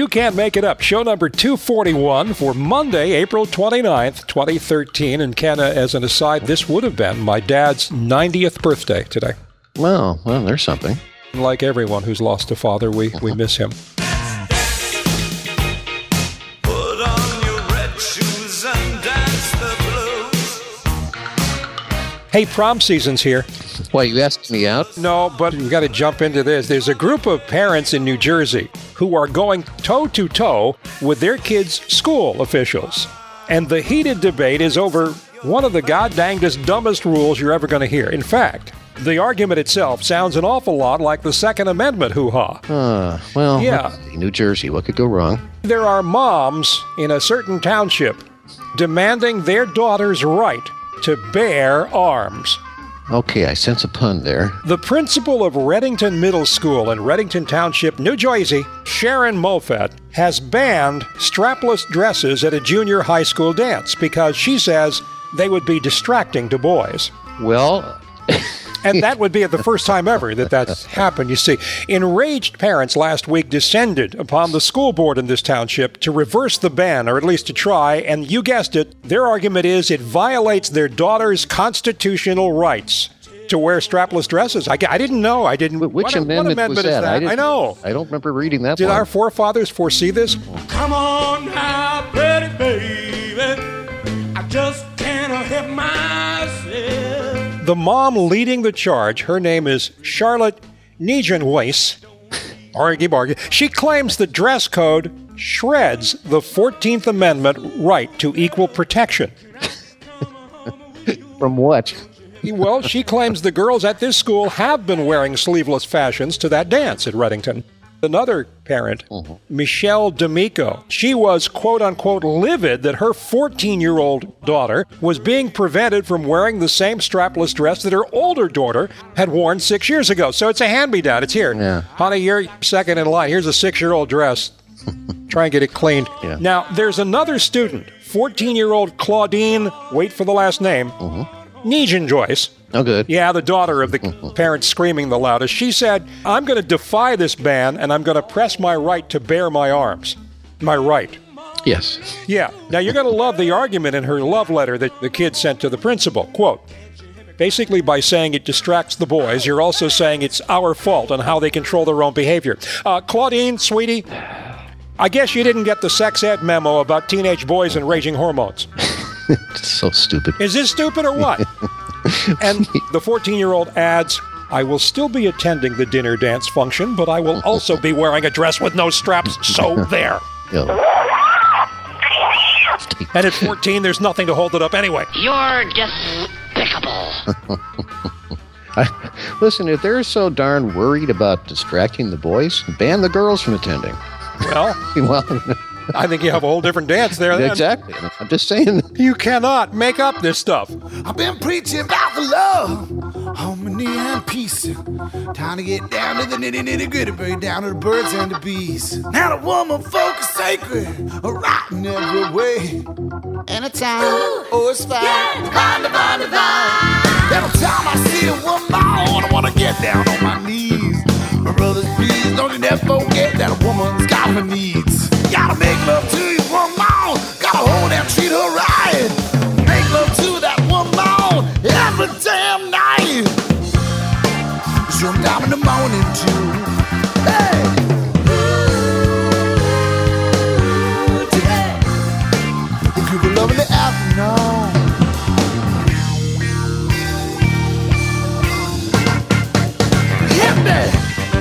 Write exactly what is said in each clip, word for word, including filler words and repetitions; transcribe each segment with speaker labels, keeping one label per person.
Speaker 1: You Can't Make It Up, show number two forty-one for Monday, April twenty-ninth, twenty thirteen. And Ken, as an aside, this would have been my dad's ninetieth birthday today.
Speaker 2: Well, well, there's something.
Speaker 1: Like everyone who's lost a father, we, we miss him.
Speaker 3: Put on your red shoes and dance the blues.
Speaker 1: Hey, prom season's here.
Speaker 2: Why, you asked me out?
Speaker 1: No, but we've got to jump into this. There's a group of parents in New Jersey who are going toe-to-toe with their kids' school officials. And the heated debate is over one of the god-dangdest, dumbest rules you're ever going to hear. In fact, the argument itself sounds an awful lot like the Second Amendment hoo-ha.
Speaker 2: Uh, well,
Speaker 1: yeah.
Speaker 2: New Jersey, what could go wrong?
Speaker 1: There are moms in a certain township demanding their daughter's right to bear arms.
Speaker 2: Okay, I sense a pun there.
Speaker 1: The principal of Reddington Middle School in Reddington Township, New Jersey, Sharon Moffett, has banned strapless dresses at a junior high school dance because she says they would be distracting to boys.
Speaker 2: Well...
Speaker 1: And that would be the first time ever that that's happened, you see. Enraged parents last week descended upon the school board in this township to reverse the ban, or at least to try, and you guessed it, their argument is it violates their daughter's constitutional rights to wear strapless dresses. I, I didn't know. I didn't.
Speaker 2: Which
Speaker 1: what,
Speaker 2: amendment,
Speaker 1: what amendment
Speaker 2: was
Speaker 1: is
Speaker 2: that?
Speaker 1: that?
Speaker 2: I,
Speaker 1: I know.
Speaker 2: I don't remember reading that
Speaker 1: Did
Speaker 2: one.
Speaker 1: our forefathers foresee this?
Speaker 3: Come on now, pretty baby. I just can't help myself.
Speaker 1: The mom leading the charge, her name is Charlotte Nijenhuis. Argy bargy. She claims the dress code shreds the fourteenth Amendment right to equal protection.
Speaker 2: From what?
Speaker 1: Well, she claims the girls at this school have been wearing sleeveless fashions to that dance at Reddington. Another parent, uh-huh. Michelle D'Amico, she was quote-unquote livid that her fourteen-year-old daughter was being prevented from wearing the same strapless dress that her older daughter had worn six years ago. So it's a hand-me-down. It's here.
Speaker 2: Yeah.
Speaker 1: Honey, you're second in line. Here's a six-year-old dress. Try and get it cleaned.
Speaker 2: Yeah.
Speaker 1: Now, there's another student, fourteen-year-old Claudine, wait for the last name, uh-huh. Nijenhuis.
Speaker 2: Oh, good.
Speaker 1: Yeah, the daughter of the parent screaming the loudest. She said, I'm going to defy this ban, and I'm going to press my right to bear my arms. My right.
Speaker 2: Yes.
Speaker 1: Yeah. Now, you're going to love the argument in her love letter that the kid sent to the principal. Quote, basically by saying it distracts the boys, you're also saying it's our fault on how they control their own behavior. Uh, Claudine, sweetie, I guess you didn't get the sex ed memo about teenage boys and raging hormones.
Speaker 2: It's so stupid.
Speaker 1: Is this stupid or what? And the fourteen-year-old adds, I will still be attending the dinner dance function, but I will also be wearing a dress with no straps, so there. And at fourteen, there's nothing to hold it up anyway.
Speaker 4: You're despicable.
Speaker 2: I, listen, if they're so darn worried about distracting the boys, ban the girls from attending.
Speaker 1: Well,
Speaker 2: well
Speaker 1: I think you have a whole different dance there then.
Speaker 2: Exactly. I'm just saying.
Speaker 1: You cannot make up this stuff.
Speaker 3: I've been preaching about the love, harmony and peace. Time to get down to the nitty nitty gritty, break down to the birds and the bees. Now the woman folk is sacred, right in every way. Anytime, oh it's fine, yeah, divine, divine, divine. Every time I see a woman, I wanna get down on my knees. My brothers, please don't you never forget that a woman's got her needs. Gotta make love to your woman, gotta hold and treat her right. Make love to that woman every damn night. Sometime in the morning too. Hey! Ooh, yeah. You could be loving the afternoon. Hit me!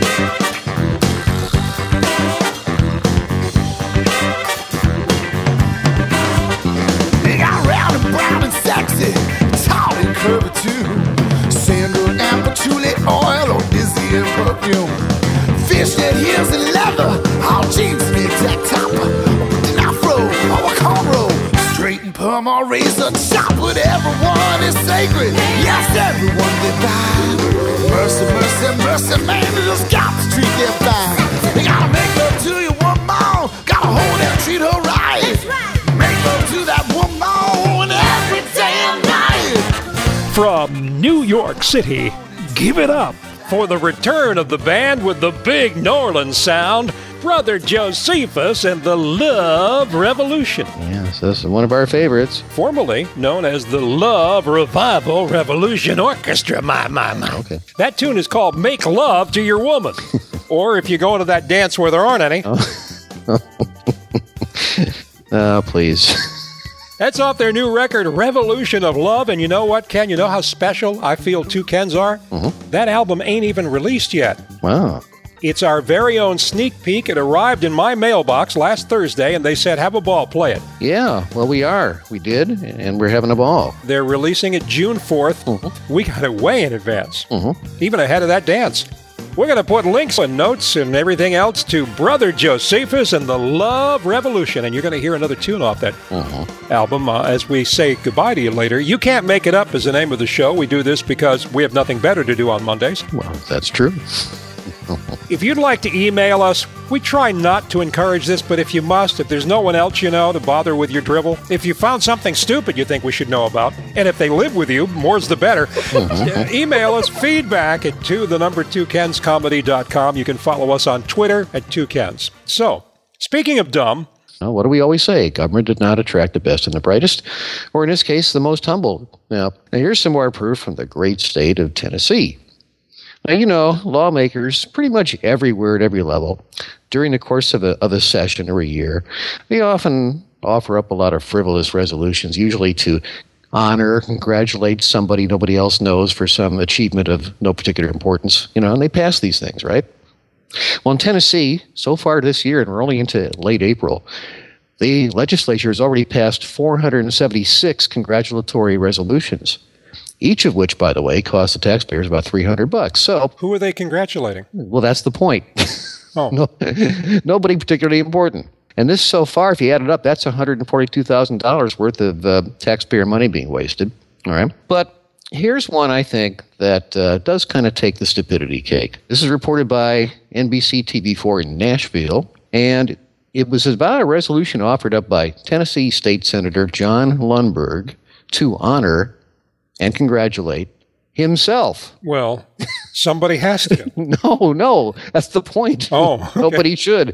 Speaker 3: Sexy, tall and curvy too. Sandal and patchouli oil or dizzy and perfume. Fishnet heels and leather, all jeans and exact top. With an afro or a cornrow, straight and perm or razor chop. But everyone is sacred, yes, everyone divine. Mercy, mercy, mercy, man, you just got to treat them fine. You gotta make love to your woman, gotta hold and treat her right. Make love to that woman every damn night.
Speaker 1: From New York City, give it up for the return of the band with the big New Orleans sound, Brother Josephus and the Love Revolution.
Speaker 2: Yes, this is one of our favorites.
Speaker 1: Formerly known as the Love Revival Revolution Orchestra. My, my, my.
Speaker 2: Okay.
Speaker 1: That tune is called Make Love to Your Woman. Or if you go into that dance where there aren't any.
Speaker 2: Oh, oh please.
Speaker 1: That's off their new record, Revolution of Love. And you know what, Ken? You know how special I feel Two Kens are?
Speaker 2: Mm-hmm.
Speaker 1: That album ain't even released yet.
Speaker 2: Wow.
Speaker 1: It's our very own sneak peek. It arrived in my mailbox last Thursday, and they said, have a ball, play it.
Speaker 2: Yeah, well, we are. We did, and we're having a ball.
Speaker 1: They're releasing it June fourth.
Speaker 2: Mm-hmm.
Speaker 1: We got it way in advance,
Speaker 2: Mm-hmm.
Speaker 1: even ahead of that dance. We're going to put links and notes and everything else to Brother Josephus and the Love Revolution, and you're going to hear another tune off that
Speaker 2: Mm-hmm.
Speaker 1: album uh, as we say goodbye to you later. You Can't Make It Up is the name of the show. We do this because we have nothing better to do on Mondays.
Speaker 2: Well, that's true.
Speaker 1: If you'd like to email us, we try not to encourage this, but if you must, if there's no one else you know to bother with your drivel, if you found something stupid you think we should know about, and if they live with you, more's the better, mm-hmm. email us feedback at two, the number two kens comedy dot com. You can follow us on Twitter at two kens. So, speaking of dumb,
Speaker 2: Well, what do we always say? Government did not attract the best and the brightest, or in this case, the most humble. Now, now here's some more proof from the great state of Tennessee. Now, you know, lawmakers pretty much everywhere at every level, during the course of a, of a session or a year, they often offer up a lot of frivolous resolutions, usually to honor, congratulate somebody nobody else knows for some achievement of no particular importance, you know, and they pass these things, right? Well, in Tennessee, so far this year, and we're only into late April, the legislature has already passed four hundred seventy-six congratulatory resolutions, each of which, by the way, cost the taxpayers about three hundred bucks. So,
Speaker 1: who are they congratulating?
Speaker 2: Well, that's the point.
Speaker 1: Oh.
Speaker 2: No, nobody particularly important. And this, so far, if you add it up, that's one hundred forty-two thousand dollars worth of uh, taxpayer money being wasted. All right. But here's one I think that uh, does kind of take the stupidity cake. This is reported by N B C T V four in Nashville, and it was about a resolution offered up by Tennessee State Senator John Lundberg to honor and congratulate himself.
Speaker 1: Well, somebody has to.
Speaker 2: No, no, that's the point.
Speaker 1: Oh, okay.
Speaker 2: Nobody should.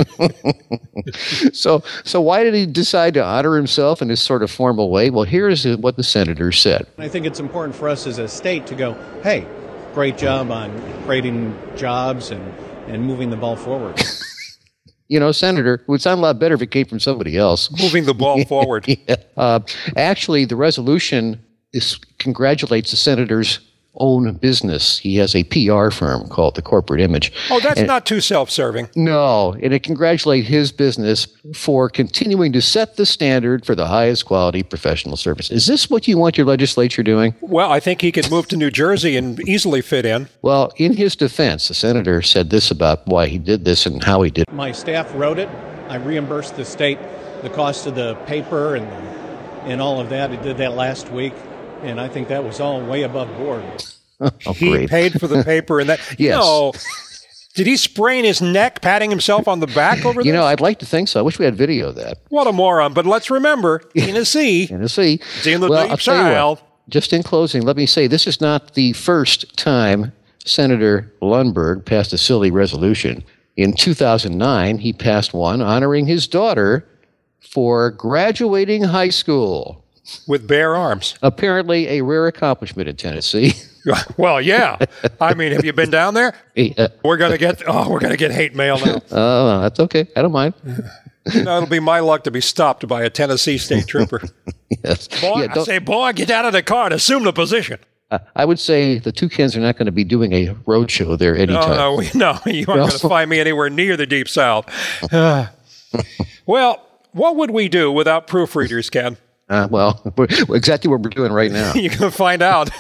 Speaker 2: so, so why did he decide to honor himself in this sort of formal way? Well, here's what the senator said.
Speaker 5: I think it's important for us as a state to go, hey, great job on creating jobs and, and moving the ball forward.
Speaker 2: You know, Senator, it would sound a lot better if it came from somebody else.
Speaker 1: Moving the ball forward.
Speaker 2: Yeah. Uh, actually, the resolution is, congratulates the senator's own business. He has a P R firm called The Corporate Image.
Speaker 1: Oh, that's
Speaker 2: and,
Speaker 1: not too self-serving.
Speaker 2: No, and it congratulates his business for continuing to set the standard for the highest quality professional service. Is this what you want your legislature doing?
Speaker 1: Well, I think he could move to New Jersey and easily fit in.
Speaker 2: Well, in his defense, the senator said this about why he did this and how he did it.
Speaker 5: My staff wrote it. I reimbursed the state the cost of the paper and and all of that. I did that last week. And I think that was all way above board.
Speaker 2: Oh,
Speaker 1: he
Speaker 2: great.
Speaker 1: paid for the paper and that.
Speaker 2: Yes.
Speaker 1: No. Did he sprain his neck patting himself on the back over this?
Speaker 2: You know, I'd like to think so. I wish we had video of that.
Speaker 1: What a moron. But let's remember, Tennessee.
Speaker 2: Tennessee.
Speaker 1: It's in the
Speaker 2: well,
Speaker 1: deep
Speaker 2: I'll tell you
Speaker 1: south.
Speaker 2: what, just in closing, let me say this is not the first time Senator Lundberg passed a silly resolution. In two thousand nine, he passed one honoring his daughter for graduating high school.
Speaker 1: With bare arms.
Speaker 2: Apparently a rare accomplishment in Tennessee.
Speaker 1: Well, yeah. I mean, have you been down there?
Speaker 2: Yeah.
Speaker 1: We're gonna get oh, we're gonna get hate mail now.
Speaker 2: Oh, uh, that's okay. I don't mind.
Speaker 1: You know, it'll be my luck to be stopped by a Tennessee state trooper.
Speaker 2: Yes.
Speaker 1: Boy,
Speaker 2: Yeah,
Speaker 1: I say, boy, get out of the car and assume the position.
Speaker 2: uh, I would say the Toucans are not going to be doing a road show there anytime.
Speaker 1: No, no, we, no, you aren't
Speaker 2: No.
Speaker 1: going to find me anywhere near the deep south. Uh, well, what would we do without proofreaders, Ken?
Speaker 2: Uh, well, we're, we're exactly what we're doing right now.
Speaker 1: You can find out.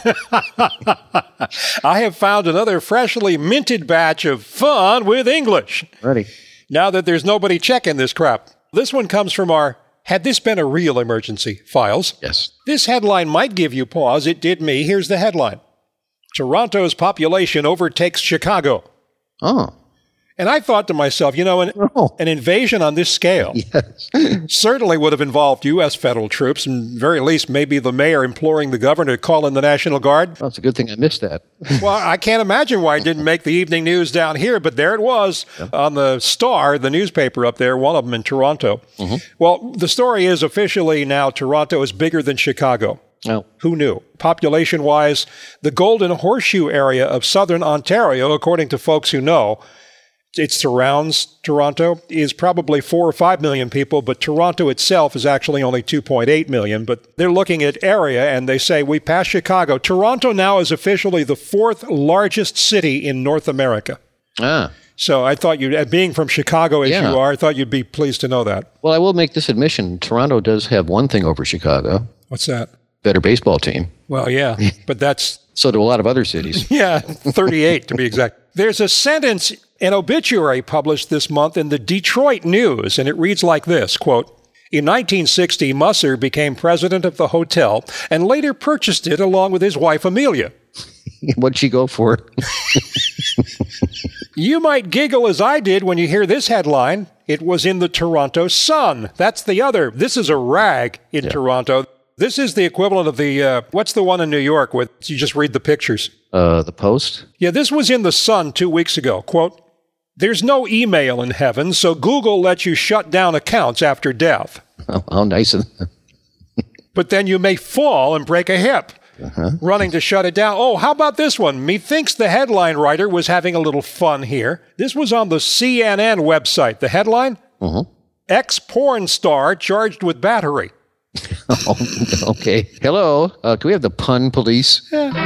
Speaker 1: I have found another freshly minted batch of fun with English.
Speaker 2: Ready?
Speaker 1: Now that there's nobody checking this crap. This one comes from our Had This Been a Real Emergency files.
Speaker 2: Yes.
Speaker 1: This headline might give you pause. It did me. Here's the headline. Toronto's population overtakes Chicago.
Speaker 2: Oh.
Speaker 1: And I thought to myself, you know, an,
Speaker 2: Oh.
Speaker 1: an invasion on this scale
Speaker 2: Yes.
Speaker 1: certainly would have involved U S federal troops, and very least maybe the mayor imploring the governor to call in the National Guard.
Speaker 2: Well, it's a good thing I missed that.
Speaker 1: Well, I can't imagine why it didn't make the evening news down here, but there it was on the Star, the newspaper up there, one of them in Toronto.
Speaker 2: Mm-hmm.
Speaker 1: Well, the story is officially now Toronto is bigger than Chicago.
Speaker 2: Oh.
Speaker 1: Who knew? Population-wise, the Golden Horseshoe area of southern Ontario, according to folks who know, it surrounds Toronto, is probably four or five million people, but Toronto itself is actually only two point eight million. But they're looking at area and they say, we passed Chicago. Toronto now is officially the fourth largest city in North America.
Speaker 2: Ah.
Speaker 1: So I thought you, being from Chicago as
Speaker 2: Yeah.
Speaker 1: you are, I thought you'd be pleased to know that.
Speaker 2: Well, I will make this admission. Toronto does have one thing over Chicago.
Speaker 1: What's that?
Speaker 2: Better baseball team.
Speaker 1: Well, yeah, but that's
Speaker 2: So do a lot of other cities.
Speaker 1: Yeah, thirty-eight to be exact. There's a sentence, an obituary published this month in the Detroit News, and it reads like this, quote, in nineteen sixty, Musser became president of the hotel and later purchased it along with his wife, Amelia.
Speaker 2: What'd she go for?
Speaker 1: You might giggle as I did when you hear this headline. It was in the Toronto Sun. That's the other. This is a rag in
Speaker 2: Yeah.
Speaker 1: Toronto. This is the equivalent of the, uh, what's the one in New York where you just read the pictures?
Speaker 2: Uh, the Post?
Speaker 1: Yeah, this was in the Sun two weeks ago. Quote, there's no email in heaven, so Google lets you shut down accounts after death.
Speaker 2: Oh, how nice of them.
Speaker 1: But then you may fall and break a hip.
Speaker 2: Uh-huh.
Speaker 1: Running to shut it down. Oh, how about this one? Methinks the headline writer was having a little fun here. This was on the C N N website. The headline?
Speaker 2: Uh-huh.
Speaker 1: Ex-porn star charged with battery.
Speaker 2: Oh, okay. Hello. Uh, can we have the pun police?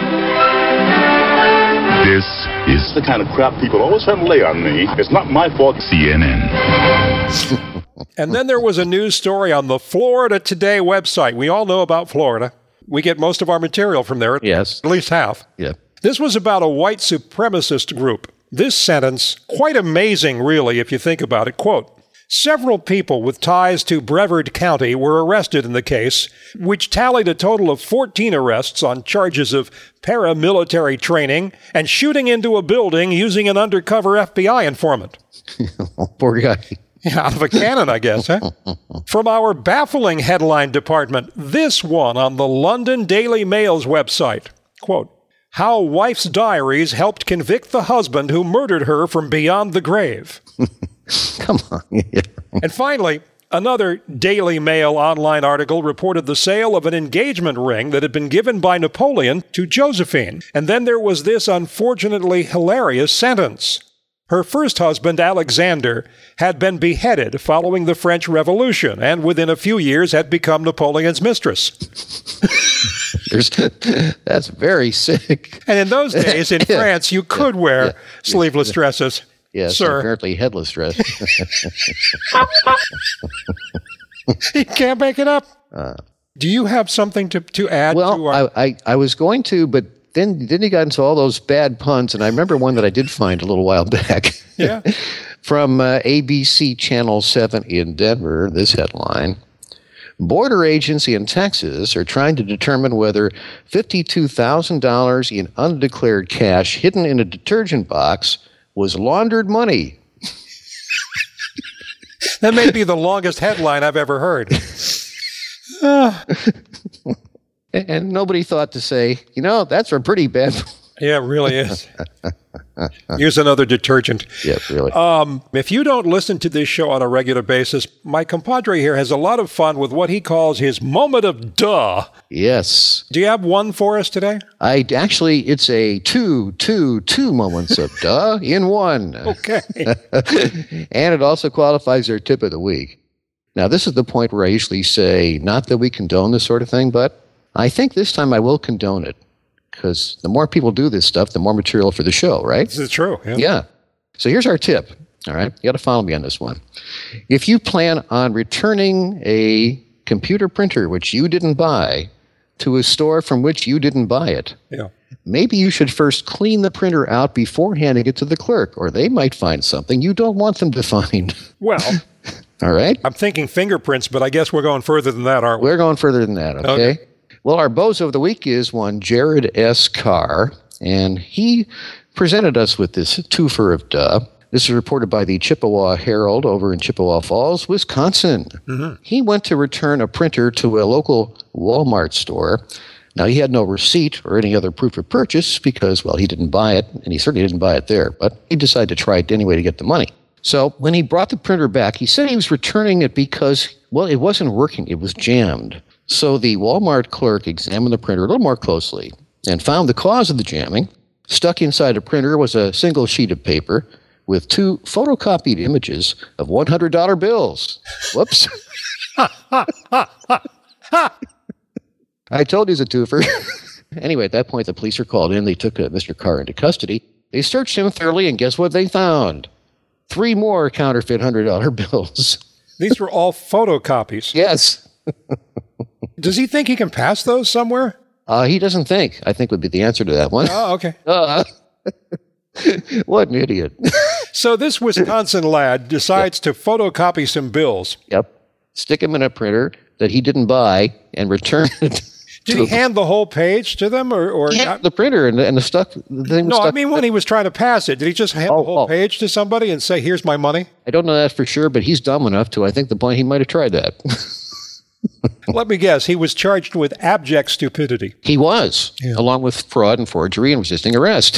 Speaker 6: This is
Speaker 7: The kind of crap people always try to lay on me. It's not my fault.
Speaker 6: C N N.
Speaker 1: And then there was a news story on the Florida Today website. We all know about Florida. We get most of our material from there,
Speaker 2: Yes.
Speaker 1: at least half.
Speaker 2: Yeah.
Speaker 1: This was about a white supremacist group. This sentence, quite amazing, really, if you think about it. Quote, several people with ties to Brevard County were arrested in the case, which tallied a total of fourteen arrests on charges of paramilitary training and shooting into a building using an undercover F B I informant.
Speaker 2: Oh, poor guy.
Speaker 1: Out of a cannon, I guess, huh? From our baffling headline department, this one on the London Daily Mail's website. Quote, how wife's diaries helped convict the husband who murdered her from beyond the grave.
Speaker 2: Come on. Yeah.
Speaker 1: And finally, another Daily Mail online article reported the sale of an engagement ring that had been given by Napoleon to Josephine. And then there was this unfortunately hilarious sentence. Her first husband, Alexander, had been beheaded following the French Revolution and within a few years had become Napoleon's mistress.
Speaker 2: There's, that's very sick.
Speaker 1: And in those days in
Speaker 2: Yeah.
Speaker 1: France, you could wear
Speaker 2: Yeah.
Speaker 1: sleeveless dresses.
Speaker 2: Yes,
Speaker 1: Sir.
Speaker 2: apparently headless dress.
Speaker 1: You can't make it up. Do you have something to, to add to
Speaker 2: Well,
Speaker 1: our...
Speaker 2: I, I, I was going to, but then then he got into all those bad puns, and I remember one that I did find a little while back.
Speaker 1: Yeah.
Speaker 2: From uh, A B C Channel seven in Denver, this headline. Border agents in Texas are trying to determine whether fifty-two thousand dollars in undeclared cash hidden in a detergent box was laundered money.
Speaker 1: That may be the longest headline I've ever heard.
Speaker 2: And nobody thought to say, you know, that's a pretty bad.
Speaker 1: Yeah, it really is. Here's another detergent.
Speaker 2: Yeah, really.
Speaker 1: Um, if you don't listen to this show on a regular basis, my compadre here has a lot of fun with what he calls his moment of duh.
Speaker 2: Yes.
Speaker 1: Do you have one for us today?
Speaker 2: I actually, it's a two, two, two moments of duh in one.
Speaker 1: Okay.
Speaker 2: And it also qualifies our tip of the week. Now, this is the point where I usually say, not that we condone this sort of thing, but I think this time I will condone it. Because the more people do this stuff, the more material for the show, right?
Speaker 1: This is true. Yeah.
Speaker 2: Yeah. So here's our tip. All right. You got to follow me on this one. If you plan on returning a computer printer which you didn't buy to a store from which you didn't buy it,
Speaker 1: Yeah.
Speaker 2: maybe you should first clean the printer out before handing it to the clerk, or they might find something you don't want them to find.
Speaker 1: Well,
Speaker 2: All right?
Speaker 1: I'm thinking fingerprints, but I guess we're going further than that, aren't we?
Speaker 2: We're going further than that, okay?
Speaker 1: Okay.
Speaker 2: Well, our bozo of the week is one Jared S. Carr, and he presented us with this twofer of duh. This is reported by the Chippewa Herald over in Chippewa Falls, Wisconsin. Mm-hmm. He went to return a printer to a local Walmart store. Now, he had no receipt or any other proof of purchase because, well, he didn't buy it, and he certainly didn't buy it there, but he decided to try it anyway to get the money. So when he brought the printer back, he said he was returning it because, well, it wasn't working. It was jammed. So the Walmart clerk examined the printer a little more closely and found the cause of the jamming. Stuck inside the printer was a single sheet of paper with two photocopied images of one hundred dollar bills. Whoops. I told you it's a twofer. Anyway, at that point, the police were called in. They took uh, Mister Carr into custody. They searched him thoroughly, and guess what they found? Three more counterfeit one hundred dollar bills.
Speaker 1: These were all photocopies.
Speaker 2: Yes.
Speaker 1: Does he think he can pass those somewhere?
Speaker 2: Uh, he doesn't think, I think would be the answer to that one.
Speaker 1: Oh, okay.
Speaker 2: Uh, what an idiot.
Speaker 1: So this Wisconsin lad decides yep. to photocopy some bills.
Speaker 2: Yep. Stick them in a printer that he didn't buy and return it.
Speaker 1: Did he hand the whole page to them? or, or
Speaker 2: yeah, the printer and the, and the stuff. The thing
Speaker 1: no,
Speaker 2: stuck
Speaker 1: I mean when he was trying to pass it, did he just hand
Speaker 2: oh,
Speaker 1: the whole
Speaker 2: oh.
Speaker 1: page to somebody and say, here's my money?
Speaker 2: I don't know that for sure, but he's dumb enough to, I think, the point he might have tried that.
Speaker 1: Let me guess. He was charged with abject stupidity.
Speaker 2: He was, yeah. along with fraud and forgery and resisting arrest.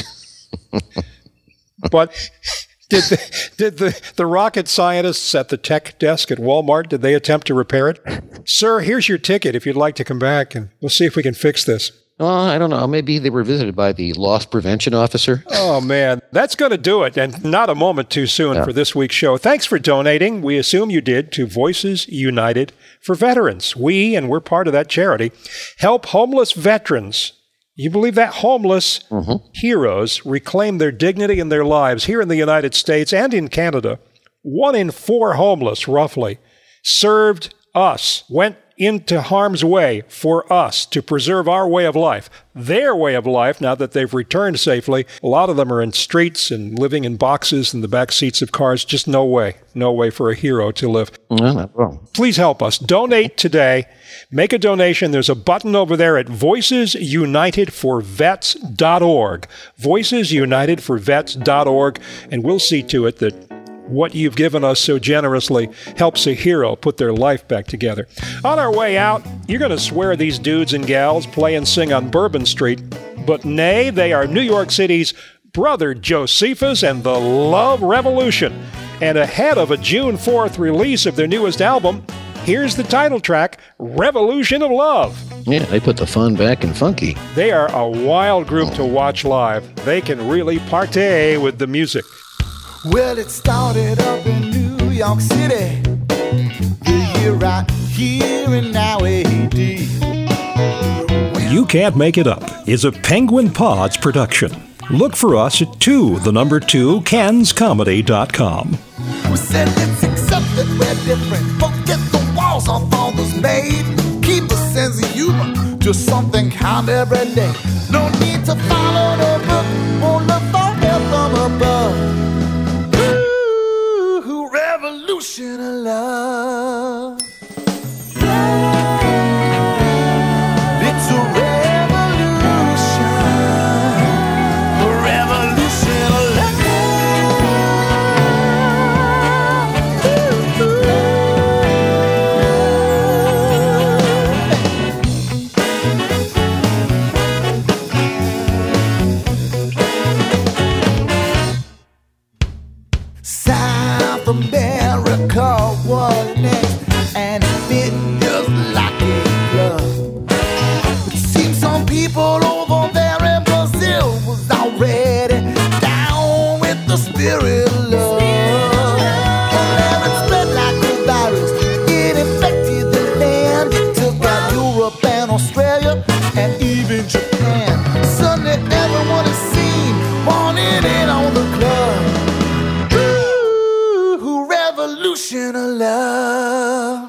Speaker 1: But did the, did the, the rocket scientists at the tech desk at Walmart, did they attempt to repair it? Sir, here's your ticket if you'd like to come back, and we'll see if we can fix this.
Speaker 2: Oh, I don't know. Maybe they were visited by the loss prevention officer.
Speaker 1: Oh, man. That's going to do it, and not a moment too soon yeah. for this week's show. Thanks for donating. We assume you did to Voices United for Veterans. We, and we're part of that charity, help homeless veterans. You believe that homeless mm-hmm. heroes reclaim their dignity and their lives here in the United States and in Canada. One in four homeless, roughly, served us, went into harm's way for us to preserve our way of life. Their way of life, now that they've returned safely, a lot of them are in streets and living in boxes in the back seats of cars. Just no way. No way for a hero to live.
Speaker 2: No, not wrong.
Speaker 1: Please help us. Donate today. Make a donation. There's a button over there at voices united for vets dot org. voices united for vets dot org. And we'll see to it that what you've given us so generously helps a hero put their life back together. On our way out, you're going to swear these dudes and gals play and sing on Bourbon Street, but nay, they are New York City's Brother Josephus and the Love Revolution. And ahead of a June fourth release of their newest album, here's the title track, Revolution of Love.
Speaker 2: Yeah, they put the fun back in funky.
Speaker 1: They are a wild group to watch live. They can really partay with the music.
Speaker 3: Well, it started up in New York City, the year right here and now A D.
Speaker 6: You Can't Make It Up is a Penguin Pods production. Look for us at two, the number two, cans comedy dot com.
Speaker 3: We said it's accepted, we're different. Forget the walls off all those made. Keep a sense of humor, do something kind every day. No need to follow the book, won't look for help from above. Revolution of love. It's a revolution, a revolution of love. South America was next, and it fit just like a glove. It seems some people over there in Brazil was already down with the spirit of love. And then it spread like a virus, it infected the land. It took out Europe and Australia and even Japan. Suddenly everyone is seen wanting it on the club. Revolution of love.